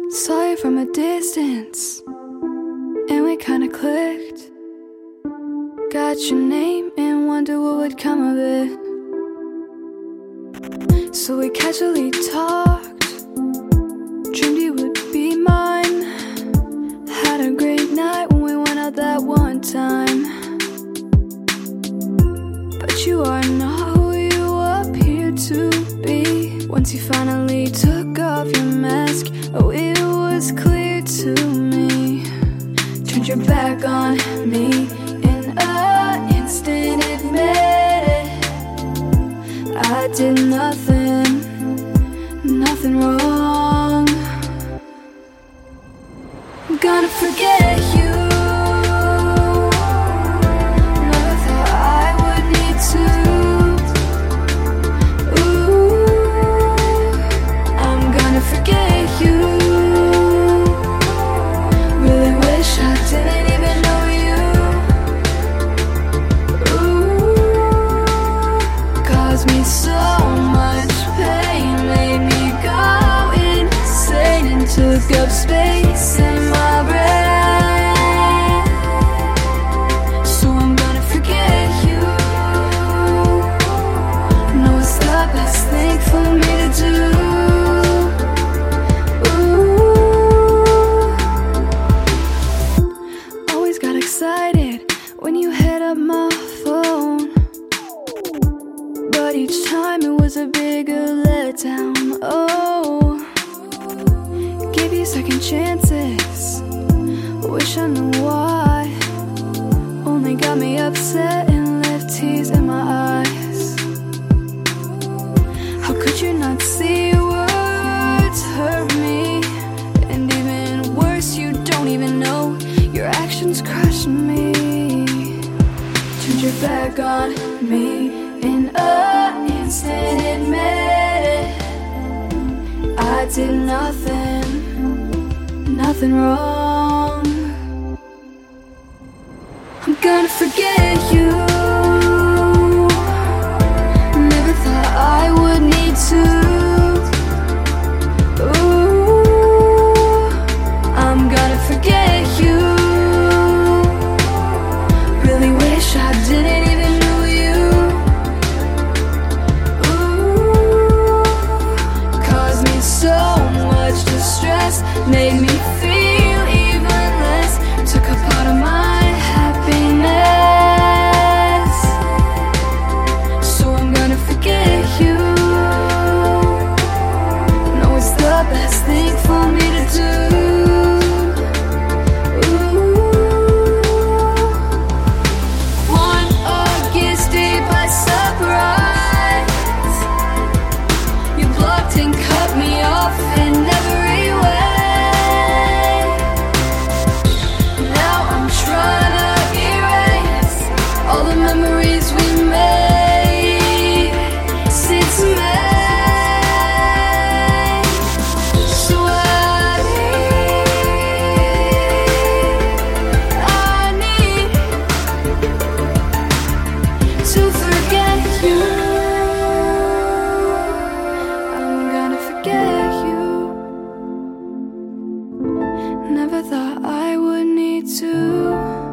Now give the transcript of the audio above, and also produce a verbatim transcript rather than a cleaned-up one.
Saw you from a distance, and we kinda clicked. Got your name and wonder what would come of it. So we casually talked, dreamed you would be mine. Had a great night when we went out that one time. But you are not who you appear to be. Once you finally took off your mask, oh, it was clear to me. Turned your back on me in an instant, admit it. I did nothing, nothing wrong. I'm gonna forget you. Never thought I would need to. Ooh, I'm gonna forget you. Really wish I didn't even know you. Ooh, caused me so much pain, made me go insane, and took up space in my brain. So I'm gonna forget you. No, it's the best thing for me to do. Ooh, always got excited when you hit up my phone, but each time it was a bigger letdown. Oh, gave you second chances, wish I knew why. Only got me upset and left tears in my eyes. How could you not see your words hurt me? And even worse, you don't even know. Your actions crushed me. Turned your back on me in an instant, admit it. I did nothing, nothing wrong. I'm gonna forget you. Never thought I would need to. Ooh, I'm gonna forget you. Really wish I didn't even know you. Ooh, caused me so much distress, made me feel even less, took a part of my happiness. So I'm gonna forget you. No, it's the best thing for me to do. Ooh, one August day by surprise, you blocked and cut me off in every way. Now I'm trying to erase all the memories we made since May. So I need, I need to forget you. I'm gonna forget you. Never thought I would need to.